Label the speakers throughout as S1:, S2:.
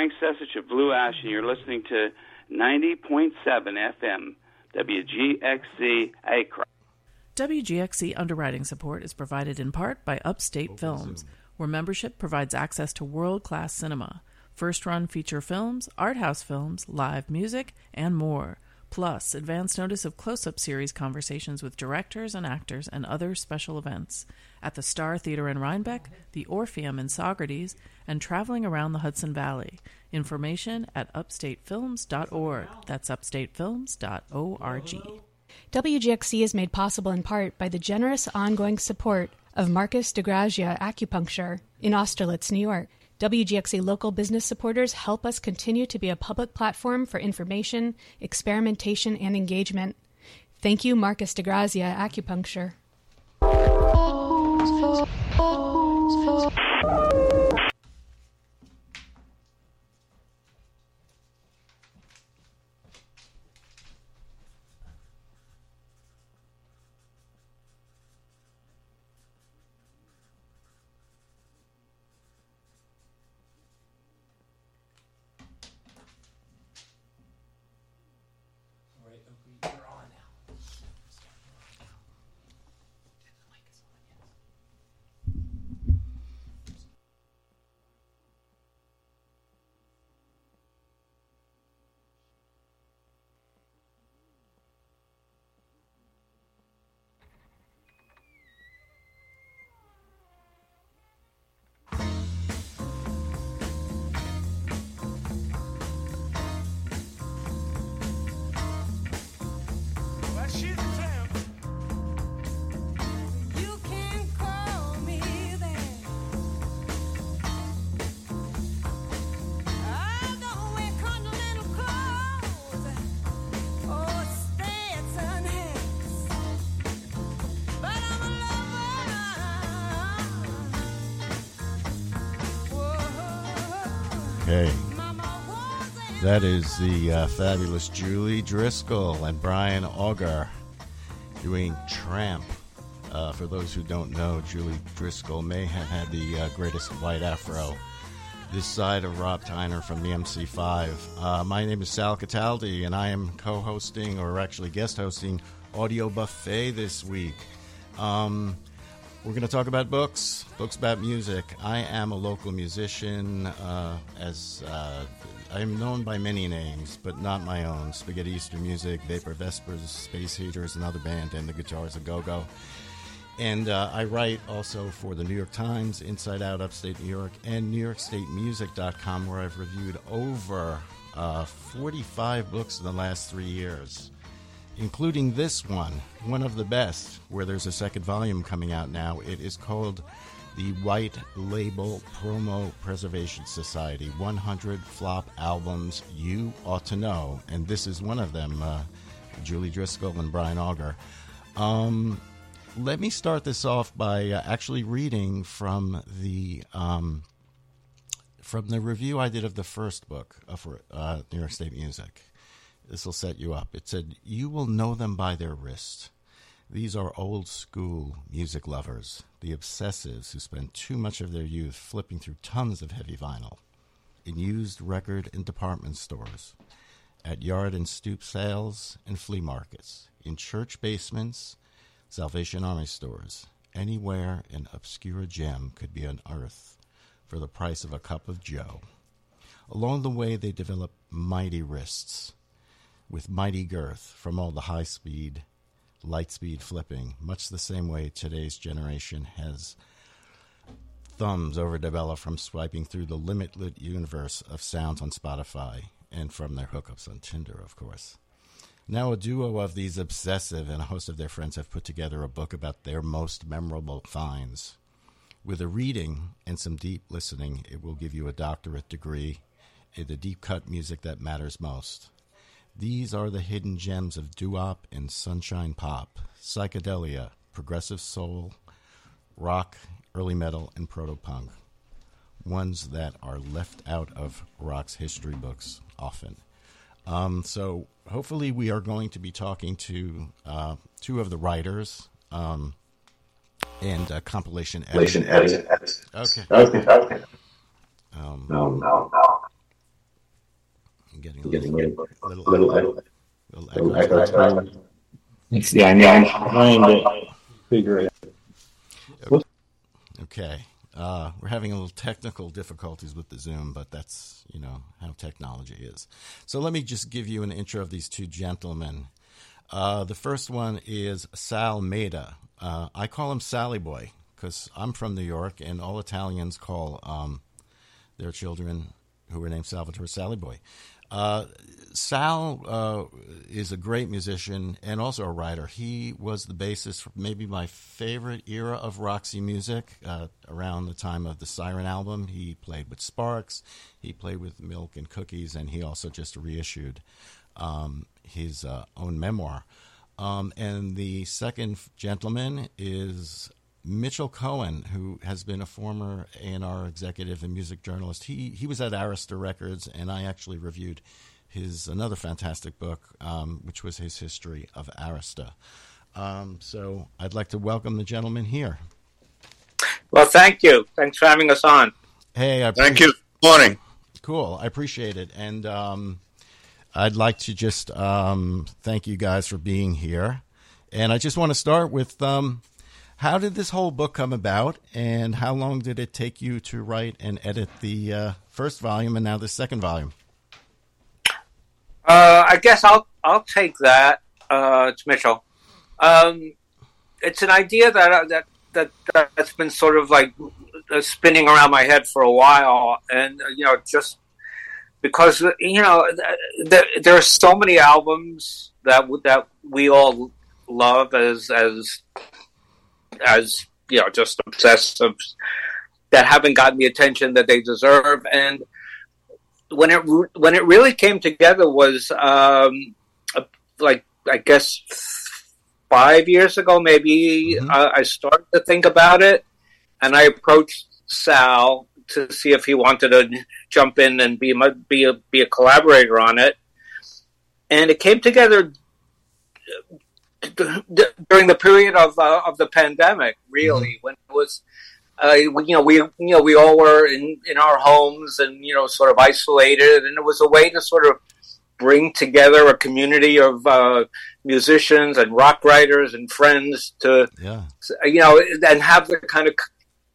S1: Frank Sesich of Blue Ash, and you're listening to 90.7 FM, WGXC Akron.
S2: WGXC underwriting support is provided in part by Upstate Films, where membership provides access to world-class cinema, first-run feature films, art house films, live music, and more. Plus, advance notice of close-up series conversations with directors and actors and other special events at the Star Theater in Rhinebeck, the Orpheum in Saugerties, and traveling around the Hudson Valley. Information at upstatefilms.org. That's upstatefilms.org.
S3: WGXC is made possible in part by the generous ongoing support of Marcus DeGrazia Acupuncture in Austerlitz, New York. WGXC local business supporters help us continue to be a public platform for information, experimentation, and engagement. Thank you, Marcus DeGrazia Acupuncture.
S4: Hey, that is the fabulous Julie Driscoll and Brian Auger doing Tramp. For those who don't know, Julie Driscoll may have had the greatest white afro this side of Rob Tyner from the MC5. My name is Sal Cataldi, and I am co-hosting, or actually guest hosting, Audio Buffet this week. We're going to talk about books about music. I am a local musician, I am known by many names, but not my own. Spaghetti Eastern Music, Vapor Vespers, Space Heaters, another band, and the Guitars a Go-Go. And I write also for the New York Times, Inside Out, Upstate New York, and NewYorkStateMusic.com, where I've reviewed over 45 books in the last 3 years, including this one of the best, where there's a second volume coming out now. It is called the White Label Promo Preservation Society, 100 Flop Albums You Ought to Know. And this is one of them, Julie Driscoll and Brian Auger. Let me start this off by actually reading from the review I did of the first book for New York State Music. This will set you up. It said, "You will know them by their wrist. These are old-school music lovers, the obsessives who spend too much of their youth flipping through tons of heavy vinyl, in used record and department stores, at yard and stoop sales and flea markets, in church basements, Salvation Army stores. Anywhere an obscure gem could be unearthed for the price of a cup of joe. Along the way, they develop mighty wrists, with mighty girth from all the high-speed, light-speed flipping, much the same way today's generation has thumbs overdeveloped from swiping through the limitless universe of sounds on Spotify and from their hookups on Tinder, of course. Now a duo of these obsessive and a host of their friends have put together a book about their most memorable finds. With a reading and some deep listening, it will give you a doctorate degree in the deep-cut music that matters most. These are the hidden gems of doo-wop and sunshine pop, psychedelia, progressive soul, rock, early metal, and proto-punk. Ones that are left out of rock's history books often. So hopefully we are going to be talking to two of the writers and compilation editors. Okay. I'm getting a little echo time.
S5: Yeah, I'm trying to figure it out.
S4: Okay. We're having a little technical difficulties with the Zoom, but that's, how technology is. So let me just give you an intro of these two gentlemen. The first one is Sal Maida. I call him Sally Boy because I'm from New York, and all Italians call their children who are named Salvatore Sally Boy. Sal is a great musician and also a writer. He was the bassist for maybe my favorite era of Roxy music around the time of the Siren album. He played with Sparks, he played with Milk and Cookies, and he also just reissued his own memoir. And the second gentleman is Mitchell Cohen, who has been a former A&R executive and music journalist. He was at Arista Records, and I actually reviewed his another fantastic book, which was his history of Arista. So I'd like to welcome the gentleman here.
S6: Well, thank you. Thanks for having us on.
S4: Hey,
S7: thank you. Good morning.
S4: Cool. I appreciate it. And I'd like to just thank you guys for being here. And I just want to start with how did this whole book come about, and how long did it take you to write and edit the first volume and now the second volume?
S6: I guess I'll take that. It's Mitchell. It's an idea that's been sort of like spinning around my head for a while, and just because there are so many albums that we all love as just obsessive, that haven't gotten the attention that they deserve. And when it really came together was like, I guess 5 years ago, maybe.
S4: Mm-hmm.
S6: I started to think about it, and I approached Sal to see if he wanted to jump in and be a collaborator on it. And it came together during the period of the pandemic, really, when it was, we all were in our homes and sort of isolated, and it was a way to sort of bring together a community of musicians and rock writers and friends to, and have the kind of,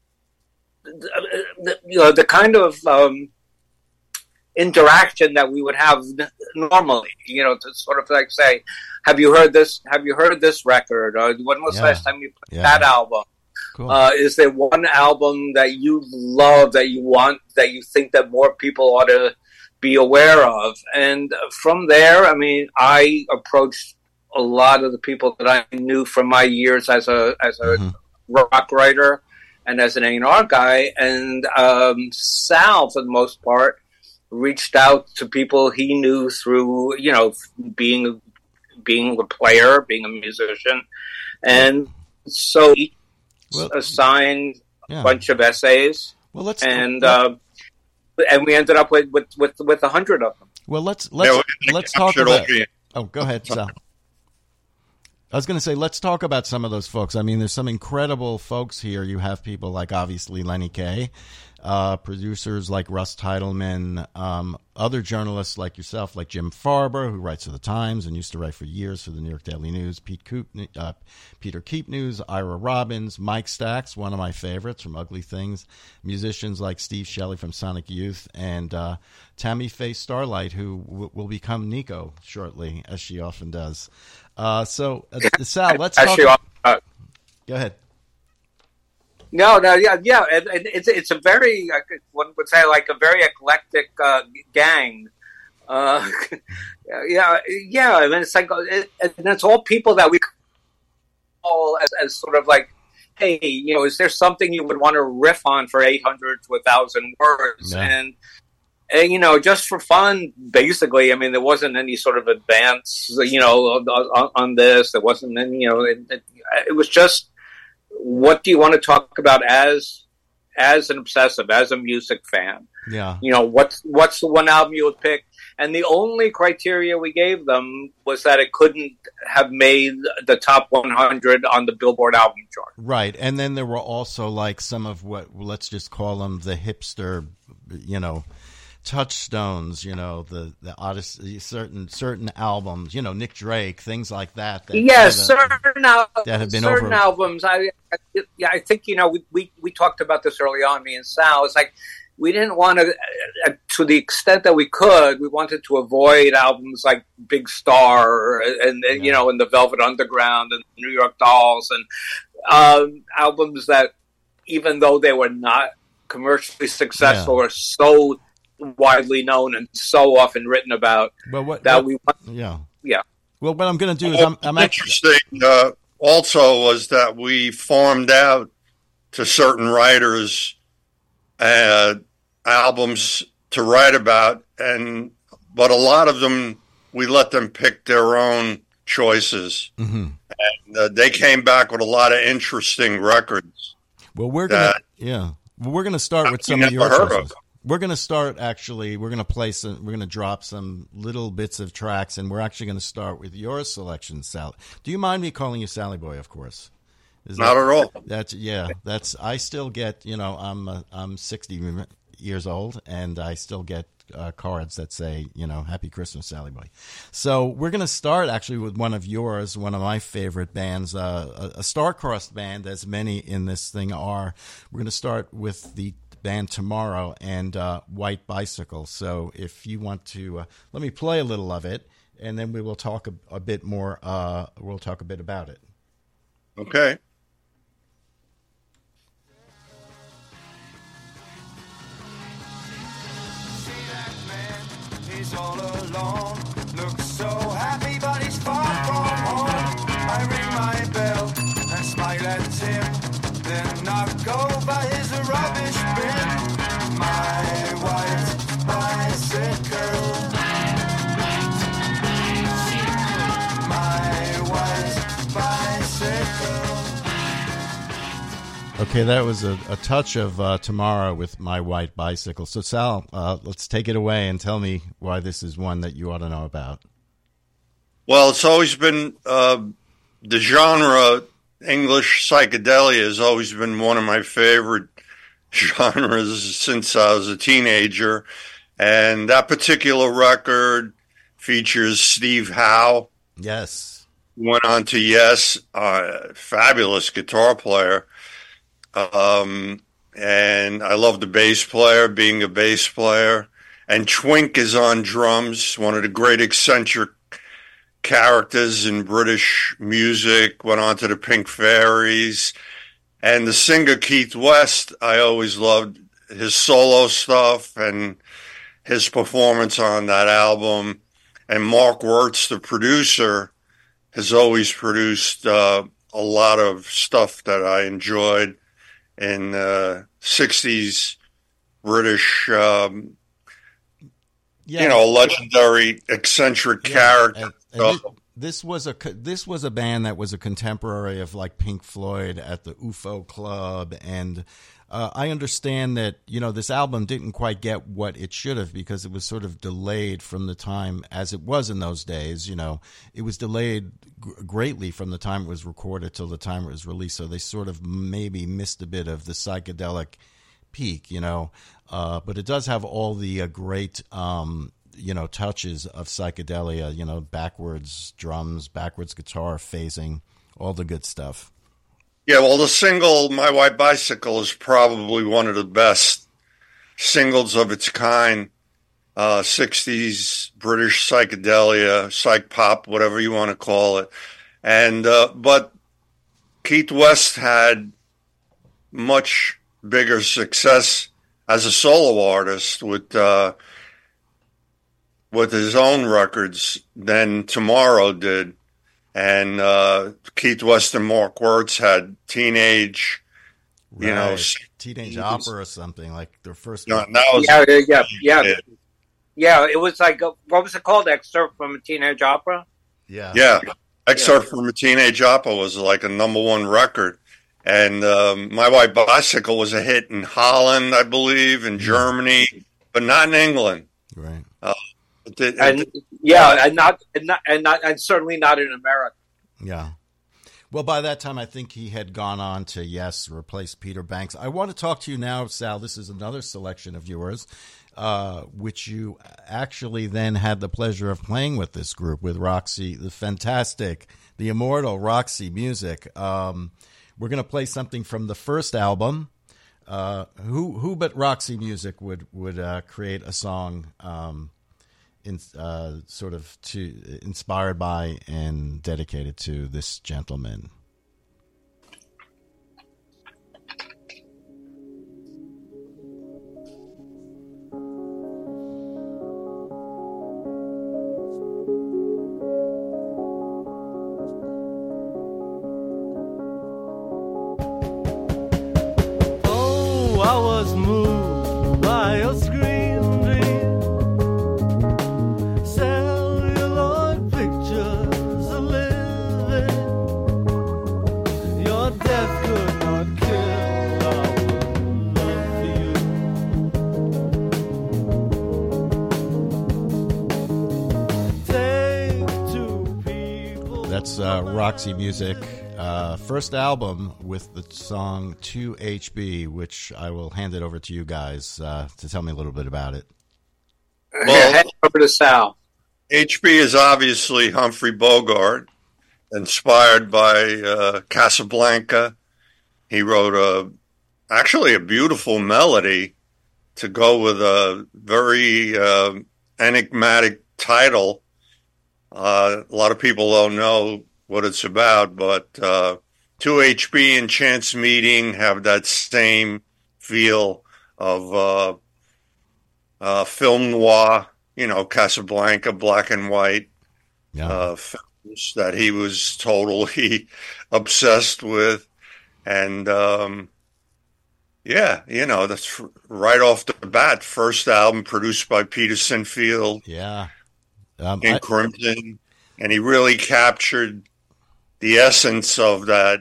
S6: interaction that we would have normally, to sort of like say, have you heard this? Have you heard this record? Or when was the last time you played that album?
S4: Cool.
S6: Is there one album that you love, that you want, that you think that more people ought to be aware of? And from there, I approached a lot of the people that I knew from my years as a rock writer and as an A&R guy. And Sal, for the most part, reached out to people he knew through, being a player, being a musician. And so he assigned a bunch of essays.
S4: Well,
S6: and we ended up with 100 of them.
S4: Well, let's talk about. Oh, go ahead, Sal. I was going to say, let's talk about some of those folks. There's some incredible folks here. You have people like, obviously, Lenny Kaye, producers like Russ Titleman, other journalists like yourself, like Jim Farber, who writes for the Times and used to write for years for the New York Daily News, Peter Keep News, Ira Robbins, Mike Stax, one of my favorites from Ugly Things, musicians like Steve Shelley from Sonic Youth, and Tammy Faye Starlight, who will become Nico shortly, as she often does. Sal, let's talk. Go ahead.
S6: No, yeah. It's a very, one would say, like a very eclectic gang. It's like, and it's all people that we call as sort of like, hey, is there something you would want to riff on for 800 to 1,000 words?
S4: Yeah.
S6: And just for fun, basically. There wasn't any sort of advance, on this. There wasn't any, it was just, what do you want to talk about as an obsessive, as a music fan?
S4: Yeah.
S6: What's the one album you would pick? And the only criteria we gave them was that it couldn't have made the top 100 on the Billboard album chart.
S4: Right. And then there were also like some of what, let's just call them the hipster, touchstones, the Odyssey, certain albums, Nick Drake, things like that.
S6: Yes, certain
S4: been
S6: albums. I think we talked about this early on, me and Sal. It's like we didn't want to the extent that we could, we wanted to avoid albums like Big Star and and the Velvet Underground and New York Dolls and albums that, even though they were not commercially successful, were so widely known and so often written about
S4: we want.
S6: Yeah.
S4: Well, what I'm going to do is I'm
S7: interesting. Also, was that we farmed out to certain writers albums to write about, but a lot of them we let them pick their own choices, and they came back with a lot of interesting records.
S4: Well, we're gonna start with some of your choices. We're going to start, actually, we're going to drop some little bits of tracks, and we're actually going to start with your selection, Sally. Do you mind me calling you Sally Boy, of course?
S7: Not at all.
S4: I still get, I'm 60 years old, and I still get cards that say, Happy Christmas, Sally Boy. So we're going to start, actually, with one of yours, one of my favorite bands, a star-crossed band, as many in this thing are. We're going to start with the band Tomorrow and White Bicycle. So if you want to, let me play a little of it, and then we will talk a bit more. We'll talk a bit about it.
S7: Okay.
S8: He's all alone, looks so happy, but he's far from home. I ring my bell and smile at him, then knock over his rubbish bin. My white bicycle, my white bicycle.
S4: Okay, that was a touch of Tomorrow with My White Bicycle. So, Sal, let's take it away and tell me why this is one that you ought to know about.
S7: Well, it's always been the genre. English psychedelia has always been one of my favorite genres since I was a teenager. And that particular record features Steve Howe.
S4: Yes.
S7: Went on to Yes, fabulous guitar player. And I love the bass player, being a bass player. And Twink is on drums, one of the great eccentric characters in British music, went on to the Pink Fairies. And the singer Keith West, I always loved his solo stuff and his performance on that album. And Mark Wirtz, the producer, has always produced a lot of stuff that I enjoyed in 60s British, legendary eccentric character.
S4: And this was a band that was a contemporary of like Pink Floyd at the UFO Club, and I understand that this album didn't quite get what it should have because it was sort of delayed from the time as it was in those days. It was delayed greatly from the time it was recorded till the time it was released. So they sort of maybe missed a bit of the psychedelic peak, but it does have all the great, touches of psychedelia, backwards drums, backwards guitar phasing, all the good stuff.
S7: Yeah, well, the single My White Bicycle is probably one of the best singles of its kind. 60s British psychedelia, psych pop, whatever you want to call it. And but Keith West had much bigger success as a solo artist with his own records than Tomorrow did. And Keith West and Mark Wirtz had Teenage,
S4: Teenage Opera or something, like their first.
S6: Yeah. It was like, what was it called? Excerpt from a Teenage Opera?
S7: Yeah. Excerpt from a Teenage Opera was like a #1 record. And My White Bicycle was a hit in Holland, I believe, in Germany, but not in England.
S4: Right.
S6: And certainly not in America.
S4: Yeah. Well, by that time, I think he had gone on to replace Peter Banks. I want to talk to you now, Sal. This is another selection of yours. which you actually then had the pleasure of playing with this group, with Roxy, the fantastic, the immortal Roxy Music. We're going to play something from the first album. Who but Roxy Music would create a song inspired by and dedicated to this gentleman? Roxy Music, first album with the song 2HB, which I will hand it over to you guys to tell me a little bit about it.
S6: Well, head over to Sal.
S7: HB is obviously Humphrey Bogart, inspired by Casablanca. He wrote actually a beautiful melody to go with a very enigmatic title. A lot of people don't know what it's about, but 2HB and Chance Meeting have that same feel of film noir, Casablanca, black and white films that he was totally obsessed with. And that's right off the bat, first album produced by Peter Sinfield. In Crimson. And he really captured the essence of that,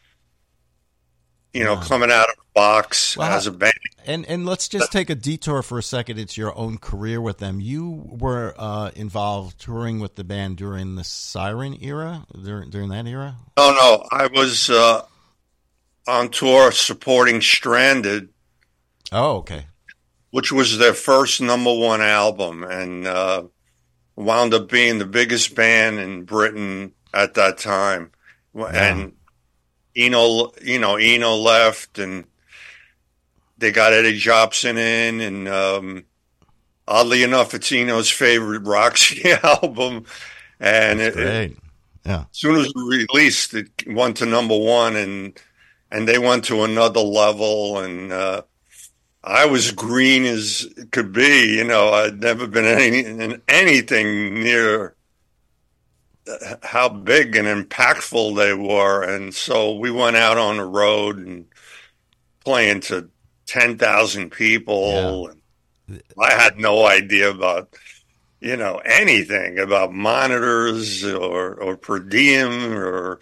S7: coming out of the box as a band.
S4: And let's just take a detour for a second into your own career with them. You were involved touring with the band during the Siren era, during that era?
S7: No. I was on tour supporting Stranded.
S4: Oh, okay.
S7: Which was their first #1 album, and wound up being the biggest band in Britain at that time. And Eno left, and they got Eddie Jobson in, and oddly enough, it's Eno's favorite Roxy album. And as soon as it released, it went to #1, and they went to another level, and I was green as it could be. I'd never been anything near how big and impactful they were. And so we went out on the road and playing to 10,000 people. Yeah. I had no idea about, anything about monitors or per diem or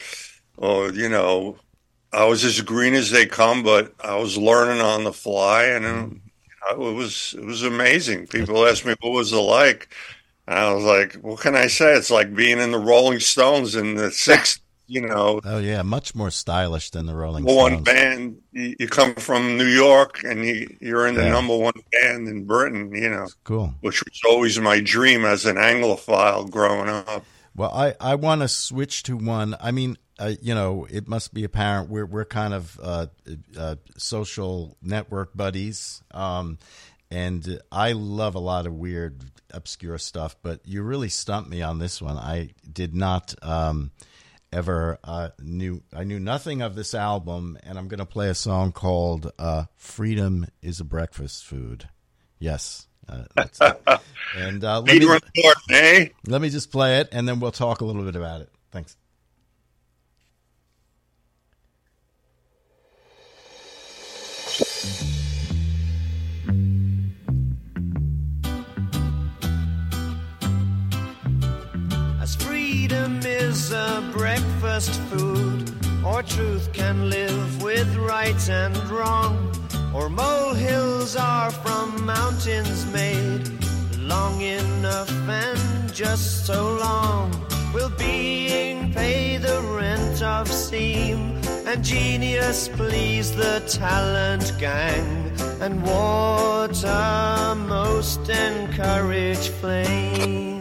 S7: I was as green as they come, but I was learning on the fly, and it was amazing. People asked me what was it like, and I was like, "What can I say? It's like being in the Rolling Stones in the '60s."
S4: Oh yeah, much more stylish than the Rolling Stones.
S7: One band. You come from New York, and you're in the #1 band in Britain.
S4: Cool.
S7: Which was always my dream as an Anglophile growing up.
S4: Well, I want to switch to one. I mean. It must be apparent we're kind of social network buddies, and I love a lot of weird, obscure stuff. But you really stumped me on this one. I did not ever knew nothing of this album, and I'm going to play a song called "Freedom Is a Breakfast Food." Yes. That's it. And let me just play it, and then we'll talk a little bit about it. Thanks.
S9: As freedom is a breakfast food, or truth can live with right and wrong, or molehills are from mountains made, long enough and just so long, will being pay the rent of steam, and genius please the talent gang, and water most encourage flame.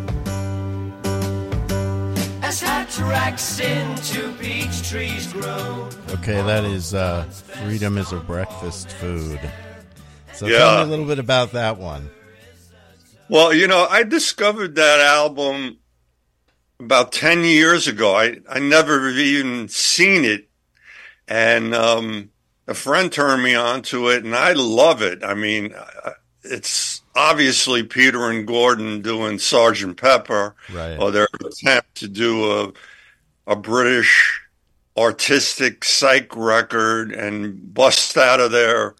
S9: As hot racks into peach trees grow.
S4: Okay, that is Freedom is a Breakfast Food. So
S7: Yeah.
S4: tell me a little bit about that one.
S7: Well, I discovered that album about 10 years ago. I never even seen it. And a friend turned me on to it, and I love it. I mean, it's obviously Peter and Gordon doing Sgt. Pepper,
S4: Right.
S7: or their attempt to do a British artistic psych record and bust out of there.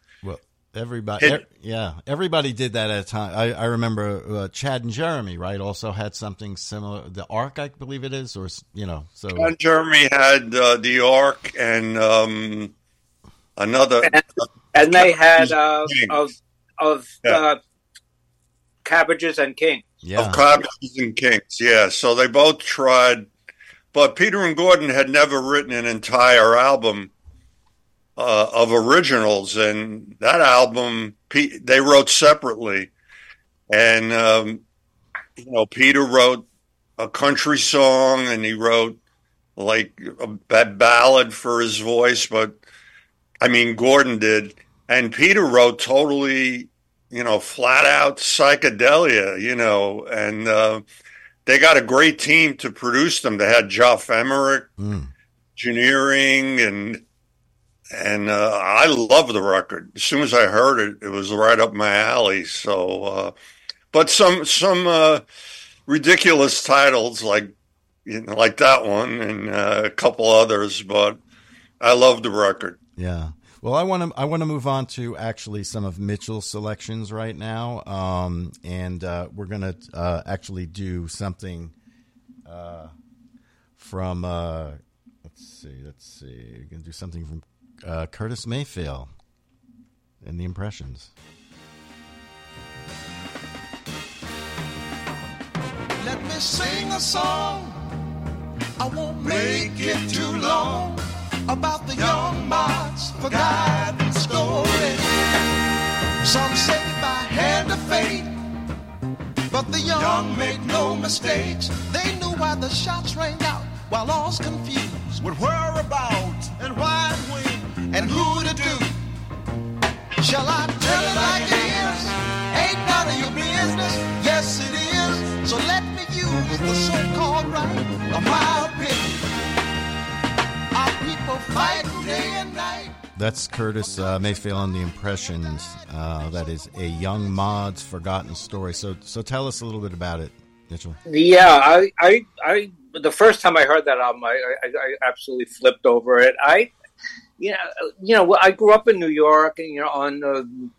S4: Everybody did that at a time. I remember Chad and Jeremy, right, also had something similar. The Ark, I believe it is, or so.
S7: Chad and Jeremy had the Ark and another,
S6: and they had Cabbages and Kings.
S4: Yeah.
S7: Of Cabbages and Kings, yeah. So they both tried, but Peter and Gordon had never written an entire album of originals, and that album they wrote separately. And Peter wrote a country song, and he wrote like a ballad for his voice, but I mean Gordon did, and Peter wrote totally, flat out psychedelia, and they got a great team to produce them. They had Geoff Emerick, engineering, and I love the record. As soon as I heard it, it was right up my alley. So, but some ridiculous titles like that one and a couple others, but I love the record.
S4: Yeah. Well, I want to move on to actually some of Mitchell's selections right now, and we're gonna actually do something from. Let's see. We're gonna do something from Curtis Mayfield and the Impressions.
S8: Let me sing a song, I won't make it too long, about the young Mark's forgotten story. Some say by hand of fate, but the young make no mistakes. They knew why the shots rang out while all's confused with whereabouts and why and when and who to do. Shall I tell it like it is? Ain't none of your business. Yes, it is. So let me use the so-called right of my opinion. Our people fight day and night.
S4: That's Curtis Mayfield and the Impressions. That is a young mod's forgotten story. So tell us a little bit about it, Mitchell.
S6: Yeah, I the first time I heard that album, I absolutely flipped over it. I grew up in New York, on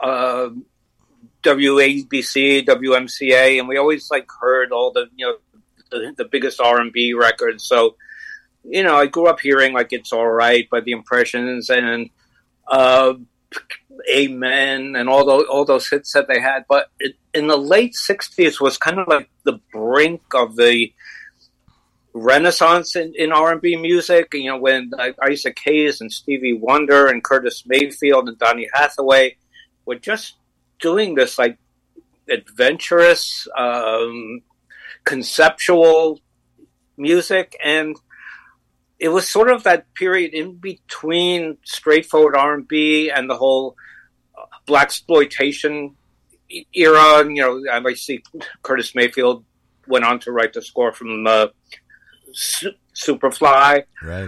S6: WABC, WMCA, and we always heard all the biggest R&B records. So, I grew up hearing It's All Right by the Impressions and Amen and all those hits that they had. But in the late 60s was kind of like the brink of the renaissance in R&B music. When Isaac Hayes and Stevie Wonder and Curtis Mayfield and Donny Hathaway were just doing this adventurous, conceptual music, and it was sort of that period in between straightforward R&B and the whole blaxploitation era. I see Curtis Mayfield went on to write the score from Superfly.
S4: Right.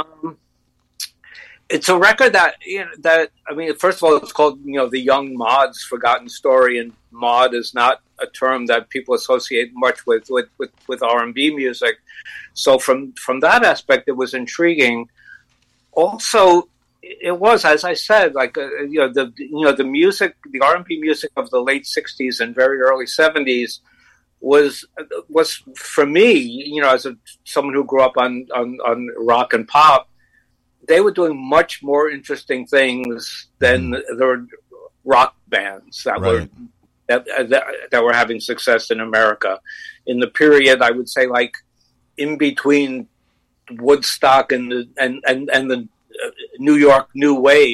S6: It's a record that first of all, it's called the Young Mod's Forgotten Story, and mod is not a term that people associate much with R&B music. So from that aspect, it was intriguing. Also, it was, as I said, the music, the R&B music of the late 60s and very early 70s was for me, as someone who grew up on rock and pop, they were doing much more interesting things than the rock bands that
S4: right.
S6: that were having success in America in the period. I would say in between Woodstock and the New York New Wave.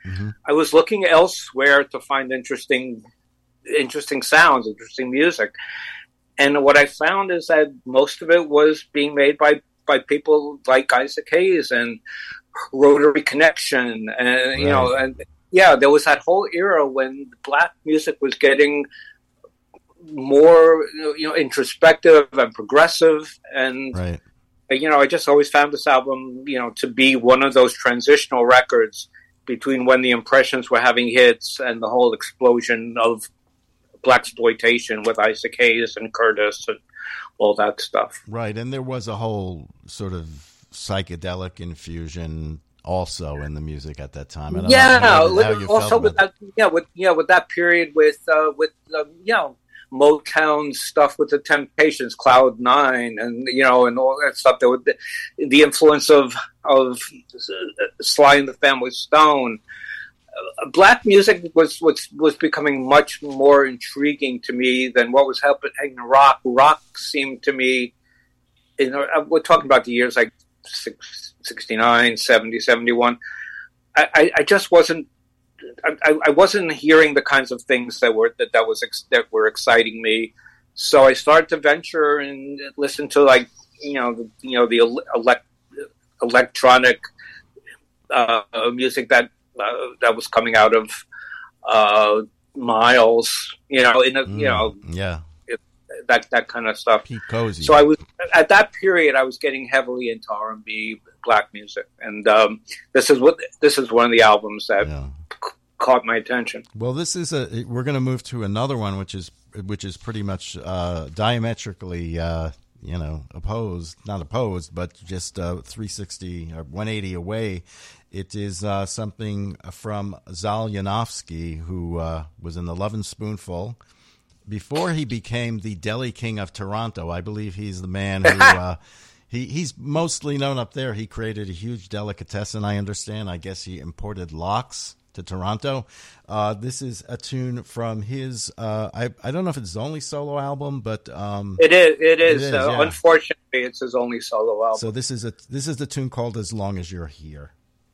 S6: I was looking elsewhere to find interesting sounds, interesting music. And what I found is that most of it was being made by people like Isaac Hayes and Rotary Connection. And, you know, and yeah, there was that whole era when black music was getting more, you know, introspective and progressive. And, you know, I just always found this album, you know, to be one of those transitional records between when the Impressions were having hits and the whole explosion of blaxploitation with Isaac Hayes and Curtis and all that stuff.
S4: Right, and there was a whole sort of psychedelic infusion also in the music at that time. And
S6: also with that, with that period with you know, Motown stuff with the Temptations, Cloud Nine, and you know, and all that stuff. There was the influence of Sly and the Family Stone. Black music was becoming much more intriguing to me than what was happening in rock. Rock seemed to me, you know, we're talking about the years like 69, 70, 71. I just wasn't. I wasn't hearing the kinds of things that were exciting me. So I started to venture and listen to, like, the electronic music that was coming out of Miles, that kind of stuff.
S4: Pete Cozy.
S6: So I was at that period. I was getting heavily into R&B, black music, and this is one of the albums that caught my attention.
S4: Well, we're going to move to another one, which is pretty much diametrically, opposed, not opposed, but just 360 or 180 away. It is something from Zal Yanofsky, who was in the Lovin' Spoonful. Before he became the Deli King of Toronto, I believe he's the man who he's mostly known up there. He created a huge delicatessen, I understand. I guess he imported lox to Toronto. This is a tune from his, I don't know if it's his only solo album, but
S6: it is. Yeah. Unfortunately, it's his only solo album.
S4: So this is the tune called "As Long as You're Here."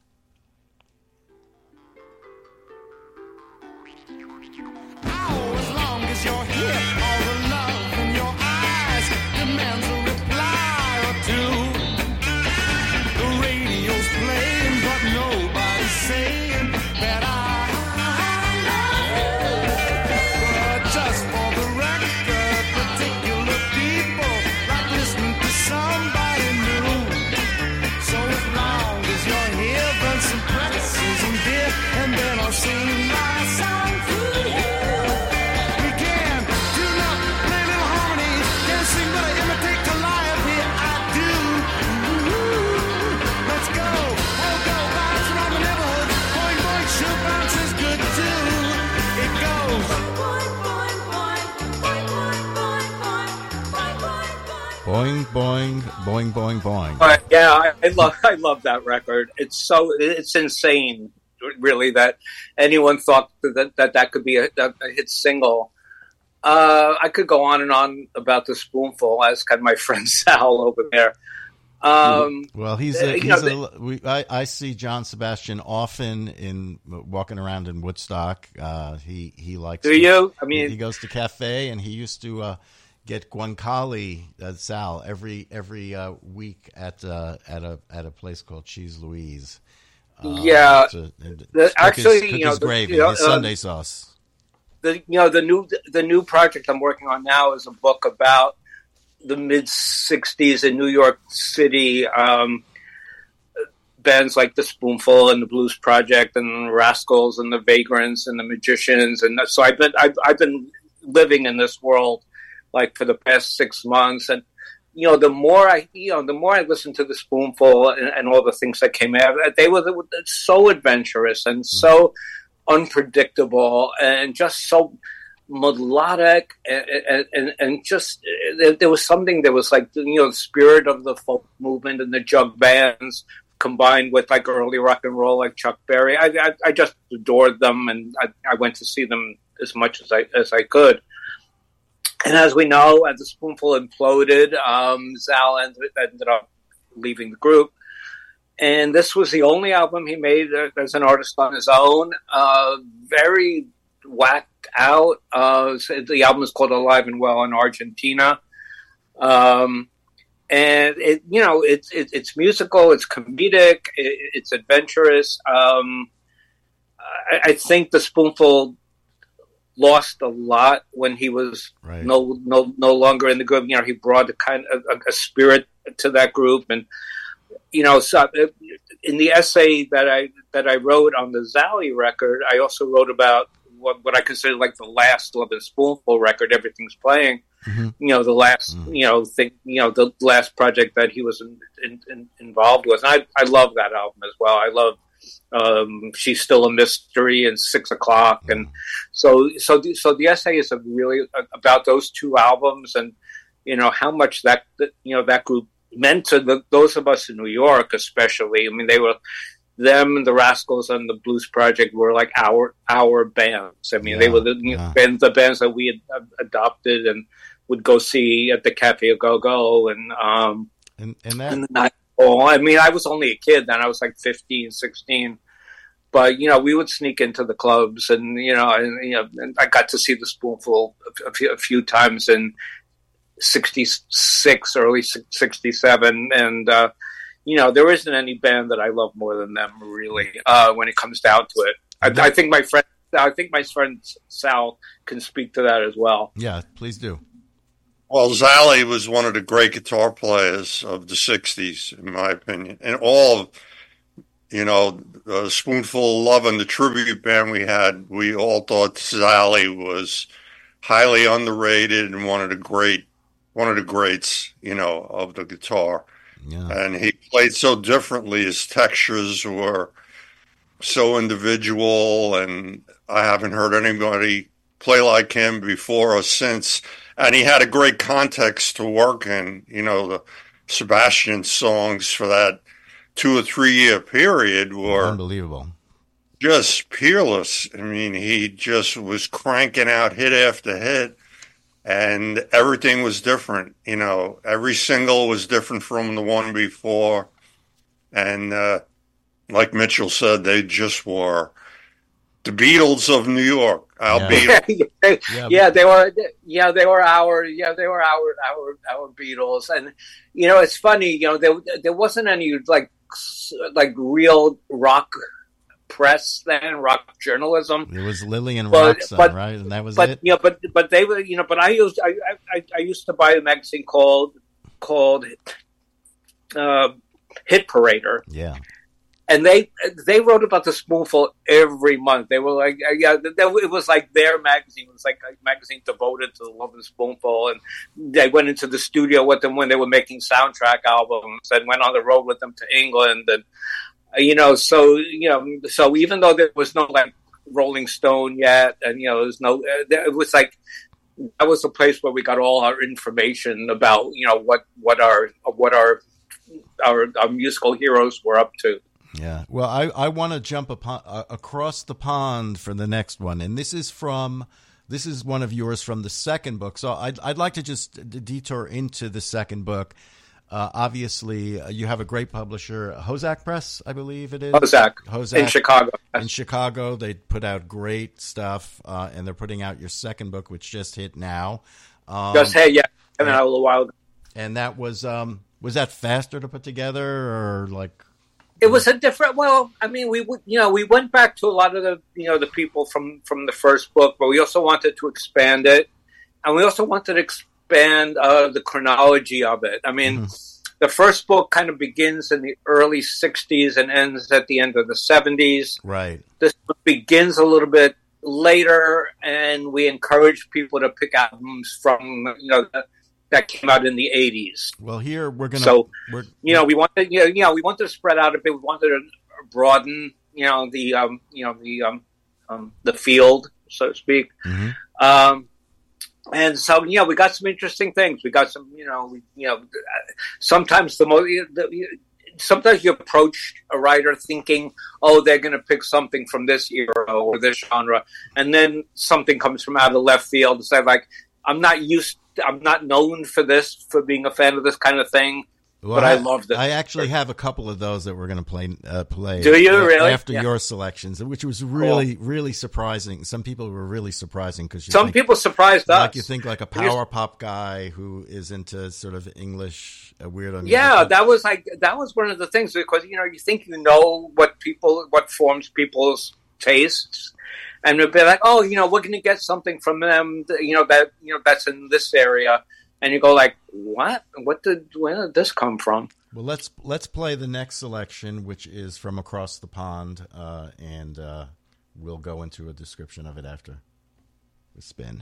S8: You're here, all the love in your eyes demands a reply or two. The radio's playing, but nobody's saying that I love you. But just for the record, particular people like listening to somebody new. So as long as you're here, burn some pretzels and beer, and then I'll sing my song to you.
S4: Boing, boing, boing, boing, boing.
S6: Yeah, I love that record. It's insane, really, that anyone thought that could be a hit single. I could go on and on about the Spoonful, as can my friend Sal over there.
S4: Well, I see John Sebastian often in walking around in Woodstock. He likes.
S6: Do you? I mean,
S4: he goes to cafe, and he used to get guanciale, Sal, every week at a place called Cheese Louise.
S6: Actually,
S4: his gravy, his Sunday sauce.
S6: The new project I'm working on now is a book about the mid '60s in New York City. Bands like the Spoonful and the Blues Project and Rascals and the Vagrants and the Magicians, and so I've been living in this world like for the past 6 months, and the more I listened to the Spoonful and all the things that came out, they were so adventurous and so unpredictable and just so melodic and just there was something that was like the spirit of the folk movement and the jug bands combined with like early rock and roll like Chuck Berry. I just adored them, and I went to see them as much as I could. And as we know, as the Spoonful imploded, Zal ended up leaving the group. And this was the only album he made as an artist on his own. Very whacked out. The album is called Alive and Well in Argentina. And it's musical, it's comedic, it's adventurous. I think the Spoonful lost a lot when he was no longer in the group. He brought a kind of a spirit to that group, and so in the essay that I wrote on the Zally record, I also wrote about what I consider like the last Lovin' Spoonful record. Everything's Playing. Mm-hmm. The last thing, the last project that he was involved with. And I love that album as well. I love She's Still a Mystery and 6 O'Clock, and so the essay is really about those two albums, and how much that group meant to those of us in New York, especially. I mean, they were them and the Rascals and the Blues Project were like our bands. I mean, they were the bands that we had adopted and would go see at the Cafe Go Go and that. I mean, I was only a kid then. I was like 15, 16. But, we would sneak into the clubs and I got to see the Spoonful a few times in 66, early 67. And, there isn't any band that I love more than them, really, when it comes down to it. I think my friend Sal can speak to that as well.
S4: Yeah, please do.
S7: Well, Zally was one of the great guitar players of the 60s, in my opinion. And all of, Spoonful of Love and the tribute band we had, we all thought Zally was highly underrated and one of the greats, of the guitar. Yeah. And he played so differently. His textures were so individual, and I haven't heard anybody play like him before or since. And he had a great context to work in. The Sebastian songs for that 2 or 3 year period were
S4: unbelievable,
S7: just peerless. I mean, he just was cranking out hit after hit, and everything was different. Every single was different from the one before. And like Mitchell said, they just were the Beatles of New York. They were our Beatles. And it's funny, there wasn't any like real rock press then, rock journalism.
S4: It was Lillian Roxon, right? And that was it.
S6: But they were, but I used to buy a magazine called Hit Parader.
S4: Yeah.
S6: And they wrote about the Spoonful every month. They were like, it was like their magazine. It was like a magazine devoted to the Lovin' Spoonful. And they went into the studio with them when they were making soundtrack albums and went on the road with them to England. And, so even though there was no like Rolling Stone yet, and, there's no, it was like, that was the place where we got all our information about, what our musical heroes were up to.
S4: Yeah. Well, I want to jump across the pond for the next one, and this is one of yours from the second book. So I'd like to just detour into the second book. Obviously, you have a great publisher, Hozak Press, I believe it is.
S6: Hozak in Chicago.
S4: In Chicago, they put out great stuff, and they're putting out your second book, which just hit now.
S6: Came out a little while ago.
S4: And that was that faster to put together, or like?
S6: It was a different. Well, I mean, we went back to a lot of the people from the first book, but we also wanted to expand it, and we also wanted to expand the chronology of it. I mean, the first book kind of begins in the early '60s and ends at the end of the '70s.
S4: Right.
S6: This book begins a little bit later, and we encourage people to pick albums from that came out in the '80s.
S4: Well, here we're gonna.
S6: So we wanted, we wanted to spread out a bit. We wanted to broaden, the field, so to speak. Mm-hmm. And so, we got some interesting things. We got some, sometimes sometimes you approach a writer thinking, oh, they're going to pick something from this era or this genre, and then something comes from out of left field and say, like, I'm not known for being a fan of this kind of thing.
S4: Well,
S6: but I loved it.
S4: I actually have a couple of those that we're going to play.
S6: Do you really?
S4: After your selections, which was really, really surprising. Some people were really surprising because
S6: people surprised us.
S4: Like you think like a power pop guy who is into sort of English weirdo music.
S6: Yeah, that was one of the things, because you think what forms people's tastes, and it'd be like, oh, we're going to get something from them, that's in this area. And you go like, what? Where did this come from?
S4: Well, let's play the next selection, which is from Across the Pond, and we'll go into a description of it after the spin.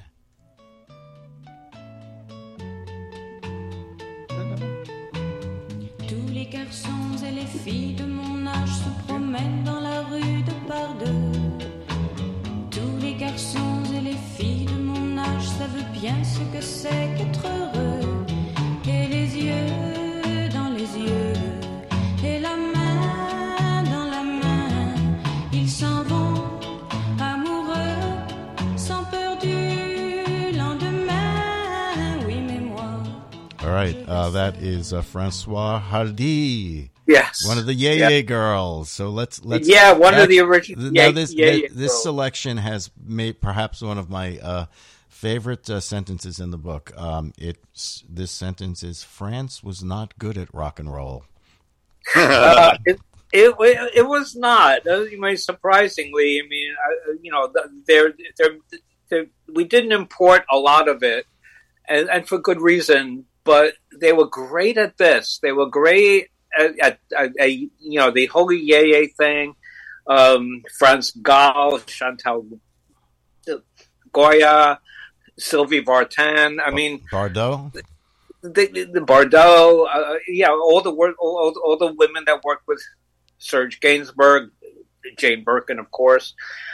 S10: Tous les garçons et les filles de mon âge se promènent dans la rue de par deux. Tous les garçons et les filles de mon âge savent bien ce que c'est qu'être heureux. Et les yeux dans les yeux, et la main dans la main, ils s'en vont amoureux, sans peur du lendemain. Oui, mais moi.
S4: All right, that is Françoise Hardy.
S6: Yes,
S4: one of the Yeye girls. So let's
S6: one of the original.
S4: Now this selection has made perhaps one of my favorite sentences in the book. This sentence is: France was not good at rock and roll.
S6: It was not. Surprisingly, I mean, we didn't import a lot of it, and for good reason. But they were great at this. They were great at the Holy Yeye thing. Franz Gall, Chantal Goya, Sylvie Vartan. I mean,
S4: Bardot.
S6: The Bardot. All the women that worked with Serge Gainsbourg, Jane Birkin, of course.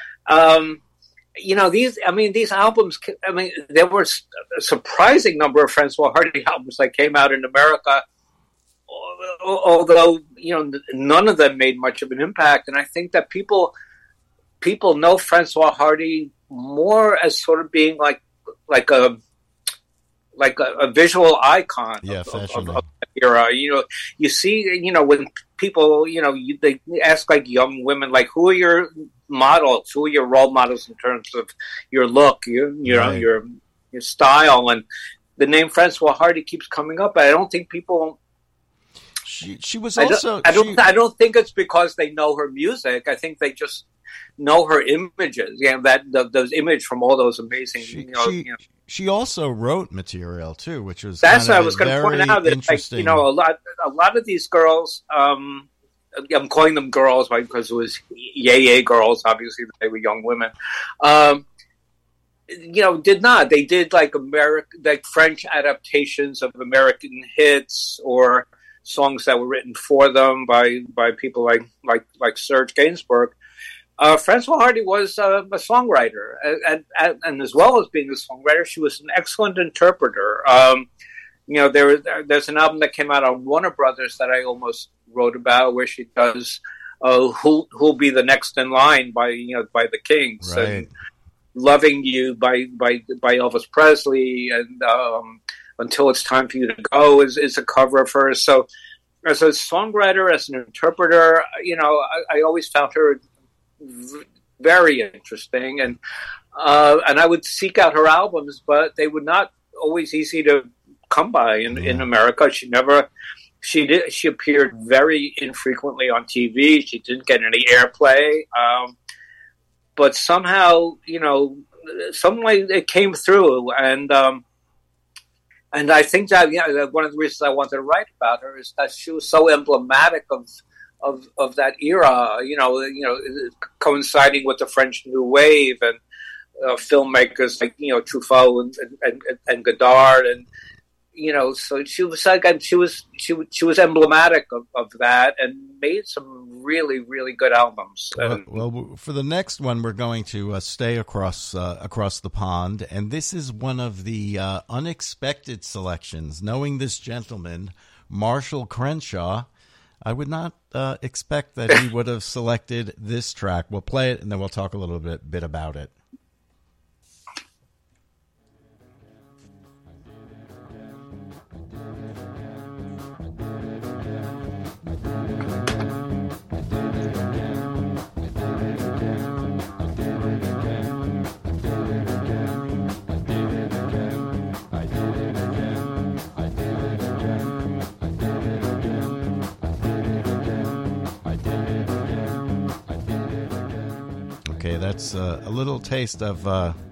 S6: These albums, there were a surprising number of Françoise Hardy albums that came out in America, although, none of them made much of an impact. And I think that people know Françoise Hardy more as sort of being like a visual icon of that era. You see, when people, they ask like young women, like, who are your models? Who are your role models in terms of your look, your style? And the name Françoise Hardy keeps coming up. But I don't think people.
S4: She was also.
S6: I don't think it's because they know her music. I think they just know her images. Those images from all those amazing.
S4: She also wrote material too, which was
S6: that's what I was going to point out. That a lot of these girls. I'm calling them girls, right? Because it was Yeye girls. Obviously, they were young women. Did not. They did like French adaptations of American hits or songs that were written for them by people like Serge Gainsbourg. Françoise Hardy was a songwriter, and as well as being a songwriter, she was an excellent interpreter. There's an album that came out on Warner Brothers that I almost wrote about, where she does "Who'll Be the Next in Line" by the Kings,
S4: right.
S6: and "Loving You" by Elvis Presley, and "Until It's Time for You to Go" is a cover of hers. So, as a songwriter, as an interpreter, I always found her very interesting, and I would seek out her albums, but they were not always easy to come by in America. She appeared very infrequently on TV. She didn't get any airplay, but somehow, some way it came through, and I think that one of the reasons I wanted to write about her is that she was so emblematic of that era, coinciding with the French New Wave and filmmakers like Truffaut and Godard, and so she was like, she was emblematic of that, and made some really, really good albums.
S4: Well, for the next one, we're going to stay across the pond, and this is one of the unexpected selections. Knowing this gentleman, Marshall Crenshaw, I would not expect that he would have selected this track. We'll play it, and then we'll talk a little bit about it. Okay, that's a little taste of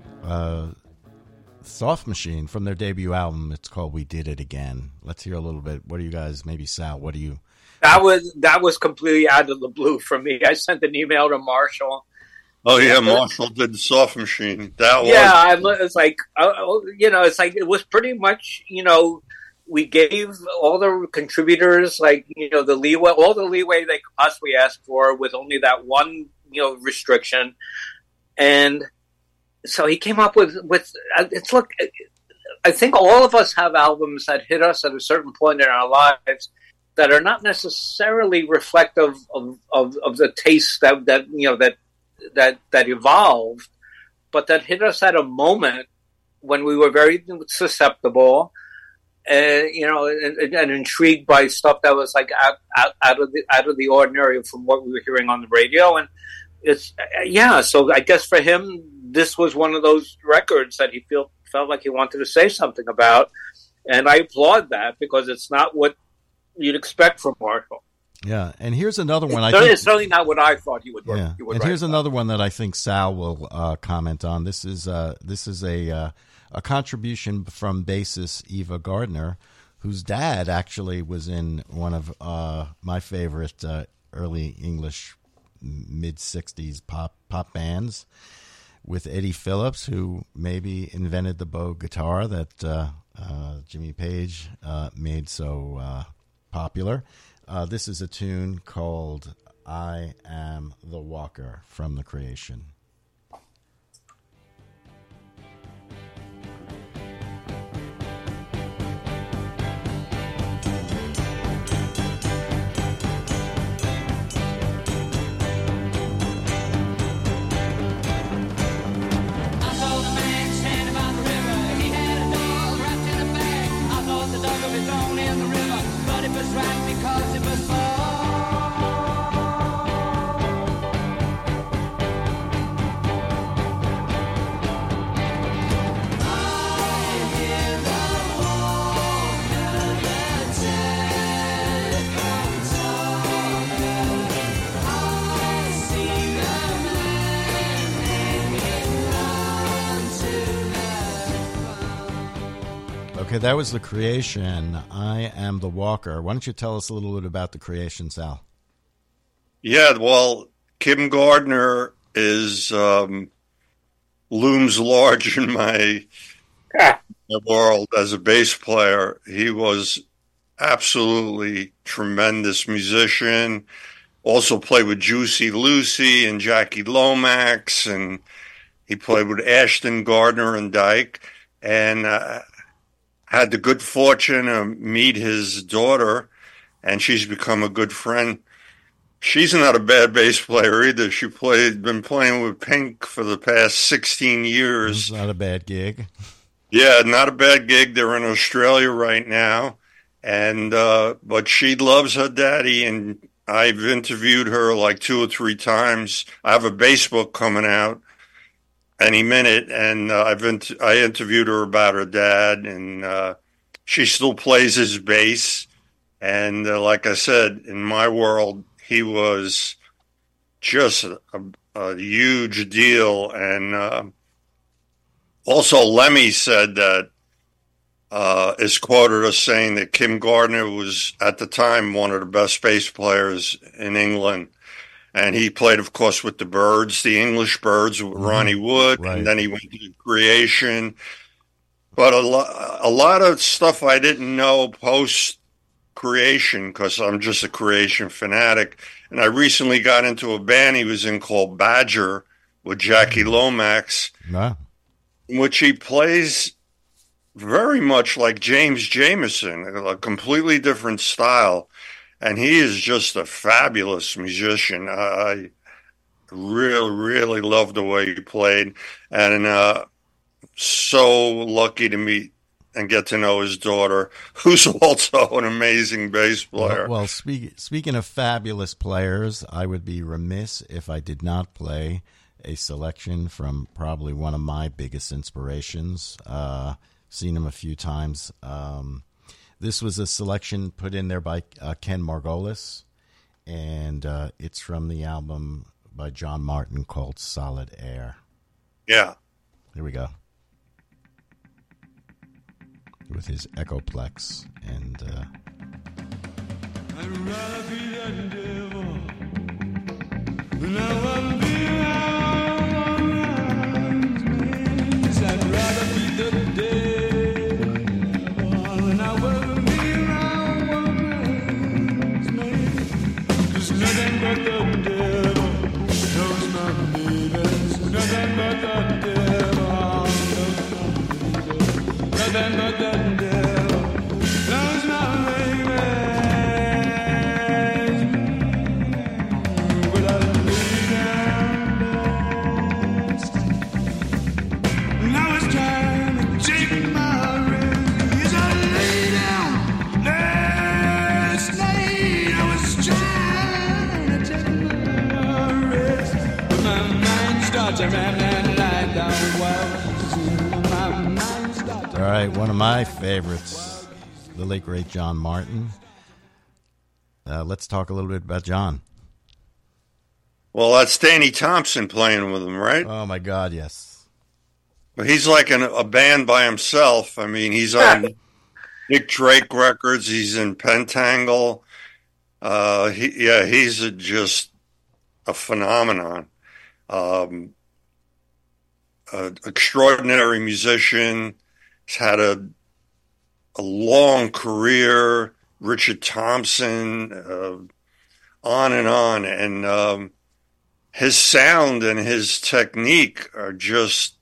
S4: Soft Machine from their debut album. It's called We Did It Again. Let's hear a little bit. What do you guys, maybe Sal, what do you...
S6: That was completely out of the blue for me. I sent an email to Marshall.
S7: Oh yeah, Marshall did the Soft Machine.
S6: It's like it's like it was pretty much we gave all the contributors the leeway, all the leeway they could possibly ask for, with only that one restriction, and so he came up with it's look. I think all of us have albums that hit us at a certain point in our lives that are not necessarily reflective of the tastes that evolved, but that hit us at a moment when we were very susceptible, and intrigued by stuff that was like out of the ordinary from what we were hearing on the radio. And it's so I guess for him, this was one of those records that he felt like he wanted to say something about, and I applaud that, because it's not what you'd expect from Marshall.
S4: Yeah, and here's another one.
S6: It's certainly not what I thought he would.
S4: Yeah,
S6: he would
S4: and
S6: write
S4: here's
S6: about.
S4: another one that I think Sal will comment on. This is a contribution from bassist Eva Gardner, whose dad actually was in one of my favorite early English mid-'60s pop bands, with Eddie Phillips, who maybe invented the bow guitar that Jimmy Page made so popular. This is a tune called I Am the Walker from The Creation. Okay, that was The Creation. I Am the Walker. Why don't you tell us a little bit about The Creation, Sal?
S7: Yeah, well, Kim Gardner is looms large in my world as a bass player. He was absolutely tremendous musician. Also played with Juicy Lucy and Jackie Lomax, and he played with Ashton Gardner and Dyke, and had the good fortune to meet his daughter, and she's become a good friend. She's not a bad bass player either. Been playing with Pink for the past 16 years.
S4: It's not a bad gig.
S7: Yeah, not a bad gig. They're in Australia right now, and but she loves her daddy, and I've interviewed her like 2 or 3 times. I have a bass book coming out any minute, and I interviewed her about her dad, and she still plays his bass. And like I said, in my world, he was just a huge deal. And also, Lemmy said that is quoted as saying that Kim Gardner was at the time one of the best bass players in England. And he played, of course, with the Byrds, the English Byrds, with Ronnie Wood, right. And then he went to Creation. But a lot of stuff I didn't know post-Creation, because I'm just a Creation fanatic. And I recently got into a band he was in called Badger with Jackie Lomax, in which he plays very much like James Jamerson, a completely different style. And he is just a fabulous musician. I really, really love the way he played. And so lucky to meet and get to know his daughter, who's also an amazing bass player.
S4: Well, speaking of fabulous players, I would be remiss if I did not play a selection from probably one of my biggest inspirations. Seen him a few times. This was a selection put in there by Ken Margolis, and it's from the album by John Martin called Solid Air.
S7: Yeah.
S4: Here we go. With his Echoplex and...
S8: I'd rather be the devil than I will be around me. I'd rather be the devil than I will be around me. 'Cause nothing but the devil knows my babies. Nothing but the devil knows my babies. Nothing but the devil knows my babies.
S4: All right, one of my favorites, the late, great John Martin. Let's talk a little bit about John.
S7: Well, that's Danny Thompson playing with him, right?
S4: Oh, my God, yes.
S7: But he's like a band by himself. I mean, he's on Nick Drake records. He's in Pentangle. He's just a phenomenon. Extraordinary musician. He's had a long career. Richard Thompson, on and on. And his sound and his technique are just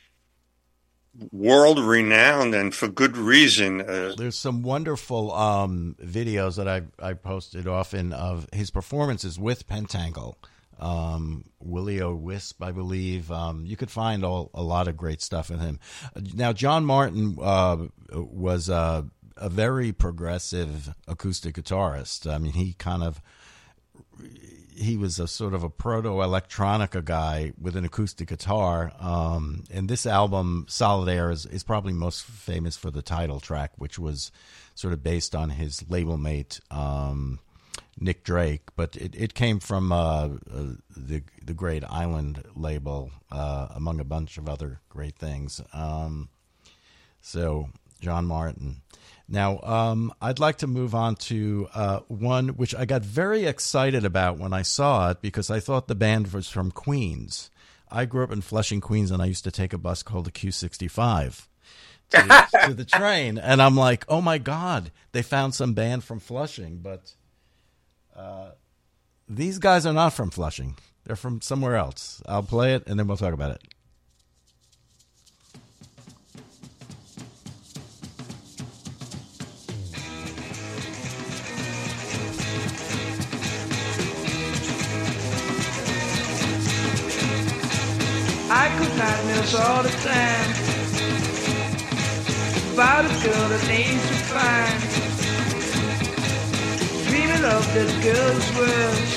S7: world-renowned, and for good reason.
S4: There's some wonderful videos that I posted often of his performances with Pentangle. Willie O'Wisp, I believe. You could find a lot of great stuff in him. Now, John Martin was a very progressive acoustic guitarist. I mean, he was a sort of a proto-electronica guy with an acoustic guitar. And this album, Solid Air, is probably most famous for the title track, which was sort of based on his label mate, Nick Drake, but it came from the Great Island label, among a bunch of other great things. So, John Martin. Now, I'd like to move on to one which I got very excited about when I saw it, because I thought the band was from Queens. I grew up in Flushing, Queens, and I used to take a bus called the Q65 to the train. And I'm like, oh, my God, they found some band from Flushing, but... these guys are not from Flushing. They're from somewhere else. I'll play it, and then we'll talk about it.
S11: I could nightmares all the time about a girl that ain't so fine. Dreaming of that girl's words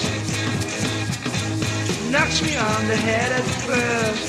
S11: knocks me on the head at first.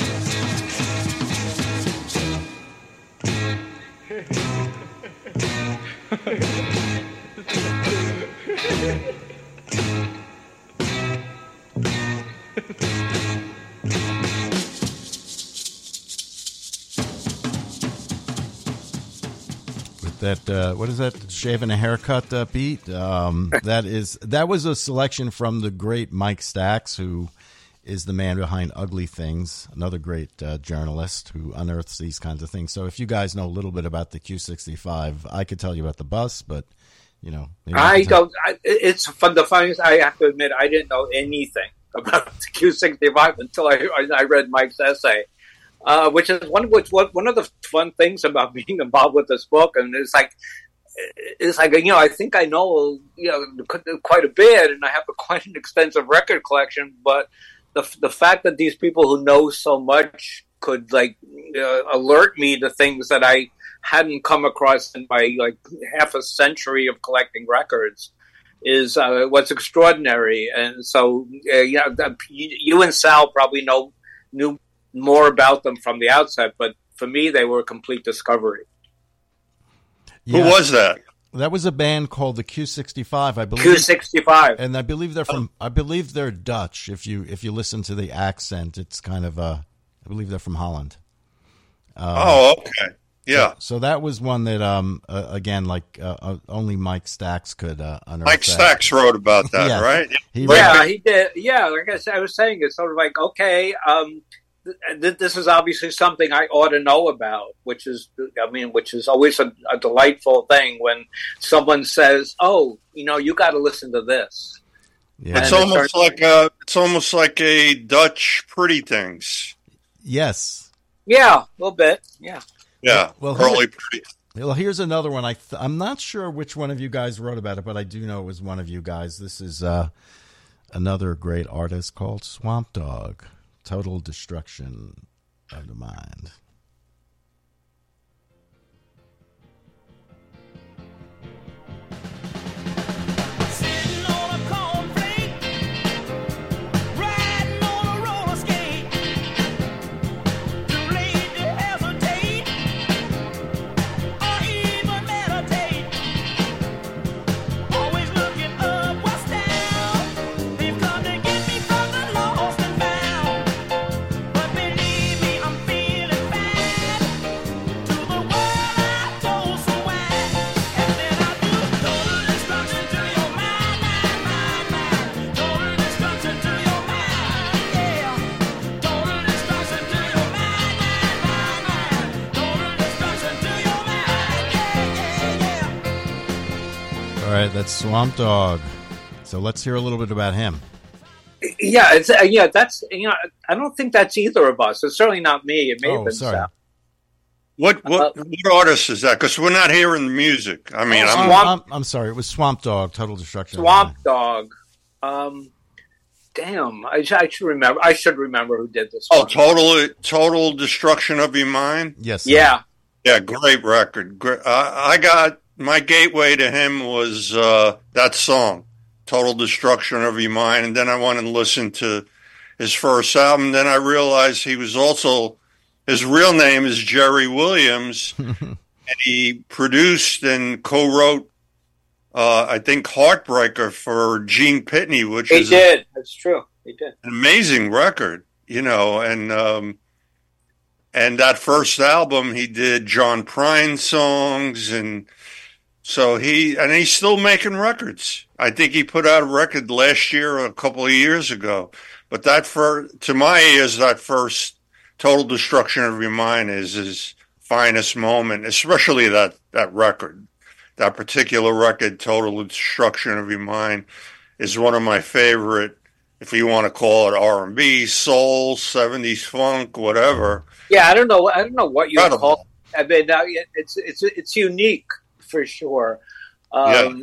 S4: That what is that? Shaving a haircut beat. That was a selection from the great Mike Stax, who is the man behind Ugly Things, another great journalist who unearths these kinds of things. So if you guys know a little bit about the Q65, I could tell you about the bus, but you know,
S6: I don't. It's from the funniest. I have to admit, I didn't know anything about the Q65 until I read Mike's essay. Which is one of the fun things about being involved with this book, and it's like I think I know quite a bit, and I have quite an extensive record collection. But the fact that these people who know so much could alert me to things that I hadn't come across in my half a century of collecting records is what's extraordinary. And so you and Sal probably knew more about them from the outset, but for me, they were a complete discovery.
S7: Yeah. Who was that?
S4: That was a band called the Q65, I believe.
S6: Q65,
S4: and I believe they're from. I believe they're Dutch. If you listen to the accent, it's kind of I believe they're from Holland.
S7: Okay, yeah.
S4: So that was one that again, like only Mike Stax could unearth.
S7: Mike Stax wrote about that,
S4: Yeah.
S7: right?
S6: he did. Yeah, like I was saying, it's sort of like, okay, this is obviously something I ought to know about, which is always a delightful thing when someone says, "Oh, you got to listen to this."
S4: Yeah.
S7: It's almost like a Dutch Pretty Things.
S4: Yes.
S6: Yeah, a little bit. Yeah.
S7: Yeah.
S4: Well,
S7: early Pretty.
S4: Well, here's another one. I'm not sure which one of you guys wrote about it, but I do know it was one of you guys. This is another great artist called Swamp Dogg. Total Destruction of the Mind. All right, that's Swamp Dogg. So let's hear a little bit about him.
S6: Yeah, that's I don't think that's either of us. It's certainly not me. It may have been Sal.
S7: What artist is that? Because we're not hearing the music. I mean,
S4: I'm sorry. It was Swamp Dogg. Total Destruction.
S6: Swamp Dogg. Damn, I should remember. I should remember who did this.
S7: Oh, Total Destruction of Your Mind.
S4: Yes. Sir.
S6: Yeah.
S7: Yeah, great record. I got my gateway to him was that song, Total Destruction of Your Mind, and then I went and listened to his first album. Then I realized he was also, his real name is Jerry Williams, and he produced and co-wrote, I think, Heartbreaker for Gene Pitney, which
S6: he did. That's true. He did
S7: an amazing record, and that first album he did John Prine songs, and so he's still making records. I think he put out a record last year or a couple of years ago. But to my ears, that first Total Destruction of Your Mind is his finest moment, especially that record. That particular record, Total Destruction of Your Mind, is one of my favorite, if you want to call it R&B, soul, 70s funk, whatever.
S6: Yeah, I don't know what you call it. I mean, it's unique for sure. And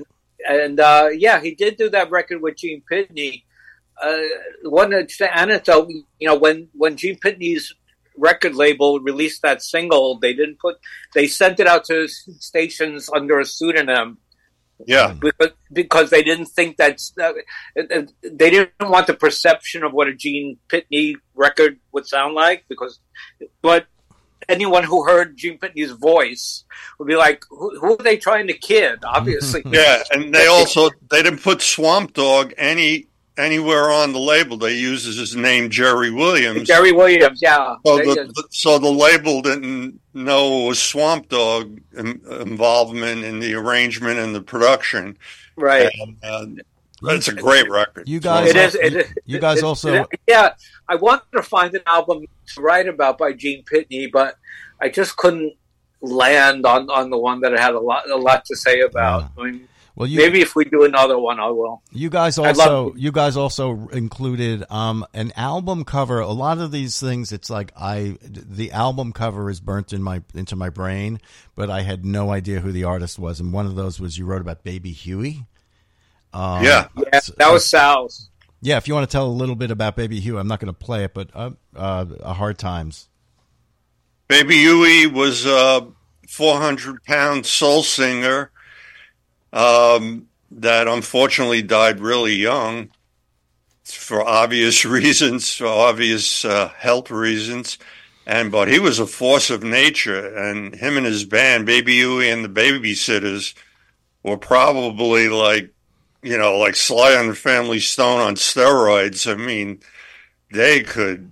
S6: he did do that record with Gene Pitney. One anecdote, when Gene Pitney's record label released that single, they sent it out to stations under a pseudonym.
S7: Yeah,
S6: because they didn't think they didn't want the perception of what a Gene Pitney record would sound like, but anyone who heard Gene Pitney's voice would be like, who are they trying to kid? Obviously.
S7: Yeah, and they didn't put Swamp Dogg anywhere on the label. They used his name, Jerry Williams.
S6: Jerry Williams, yeah.
S7: So the label didn't know it was Swamp Dogg involvement in the arrangement and the production.
S6: Right.
S7: And, it's a great record.
S4: You guys, you guys also.
S6: Yeah, I wanted to find an album to write about by Gene Pitney, but I just couldn't land on the one that I had a lot to say about.
S4: Yeah.
S6: I mean,
S4: well,
S6: maybe if we do another one, I will.
S4: You guys also included an album cover. A lot of these things, it's like the album cover is burnt into my brain, but I had no idea who the artist was. And one of those was you wrote about Baby Huey.
S6: Yeah, that was Sal's.
S4: Yeah, if you want to tell a little bit about Baby Huey, I'm not going to play it, but Hard Times.
S7: Baby Huey was a 400-pound soul singer that unfortunately died really young for obvious reasons, for obvious health reasons. But he was a force of nature, and him and his band, Baby Huey and the Babysitters, were probably like Sly and the Family Stone on steroids. I mean, they could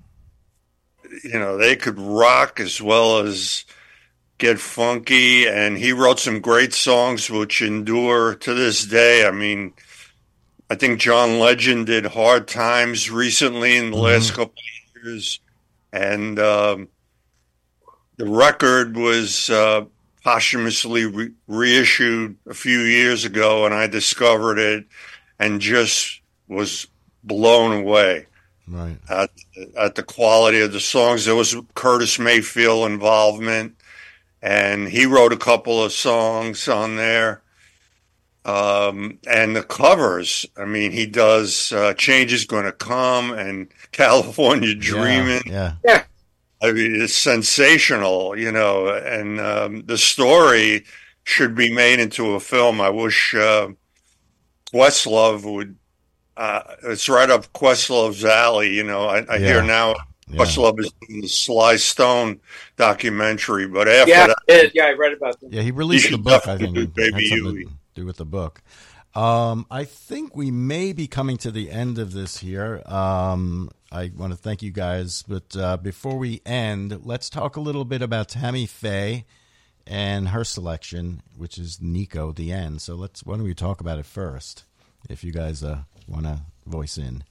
S7: rock as well as get funky, and he wrote some great songs which endure to this day. I mean, I think John Legend did Hard Times recently in the last couple of years, and the record was posthumously reissued a few years ago, and I discovered it and just was blown away at the quality of the songs. There was Curtis Mayfield involvement, and he wrote a couple of songs on there. And the covers, I mean, he does Change Is Gonna Come and California Dreamin'.
S4: Yeah.
S7: I mean, it's sensational, and the story should be made into a film. I wish Questlove would. It's right up Questlove's alley. I hear now Questlove is doing the Sly Stone documentary, but after that,
S6: I read about that.
S4: Yeah, he released the book. I think
S7: Baby
S4: had something
S7: Huey.
S4: to do with the book. I think we may be coming to the end of this here. I want to thank you guys, but before we end, let's talk a little bit about Tammy Faye and her selection, which is Nico, The End. So why don't we talk about it first, if you guys want to voice in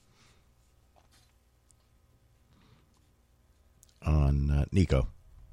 S4: on Nico.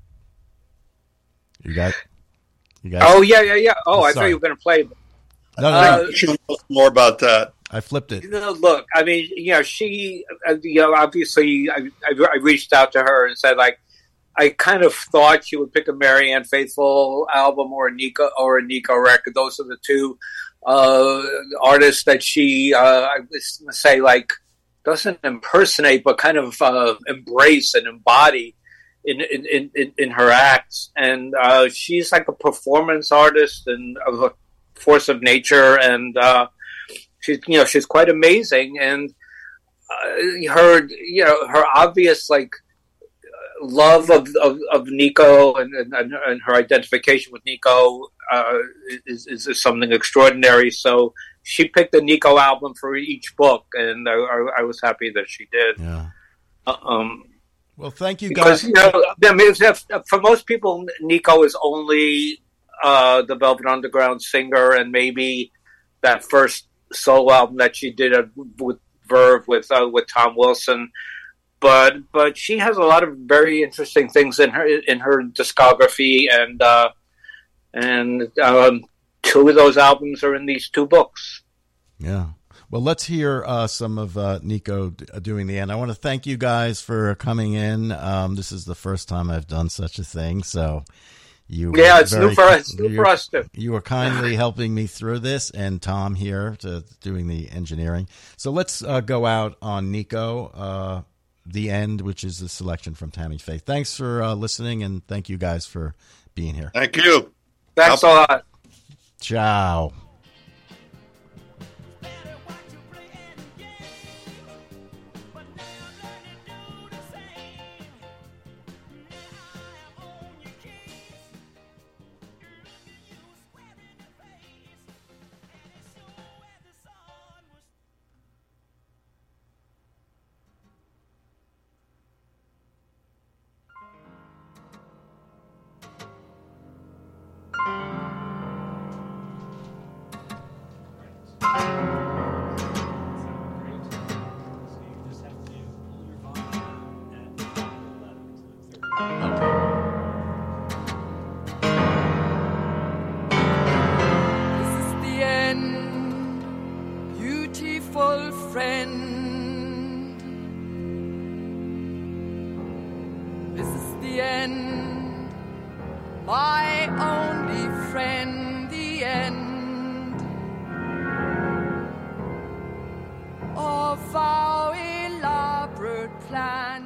S4: You guys?
S6: Oh, yeah. Oh, I thought
S4: Sorry.
S6: you were going to play.
S4: No.
S7: You should know more about that.
S4: I flipped it.
S6: Look, I mean, she, obviously, I reached out to her and said, like, I kind of thought she would pick a Marianne Faithfull album or a Nico record. Those are the two artists that she, I was going to say, like, doesn't impersonate, but kind of embrace and embody in her acts. And she's like a performance artist and a force of nature, and she's quite amazing. And her obvious like love of Nico and her identification with Nico is something extraordinary. So she picked the Nico album for each book, and I was happy that she did.
S4: Yeah. Well, thank you
S6: because,
S4: guys.
S6: For most people, Nico is only the Velvet Underground singer, and maybe that first solo album that she did with Verve with Tom Wilson. But she has a lot of very interesting things in her discography, and two of those albums are in these two books.
S4: Yeah. Well, let's hear some of Nico doing The End. I want to thank you guys for coming in. This is the first time I've done such a thing, so
S6: it's new for us too.
S4: You were kindly helping me through this, and Tom here doing the engineering. So let's go out on Nico, The End, which is the selection from Tammy Faye. Thanks for listening, and thank you guys for being here.
S7: Thank you.
S6: Thanks a lot.
S4: Ciao.
S12: My only friend, the end of our elaborate plan.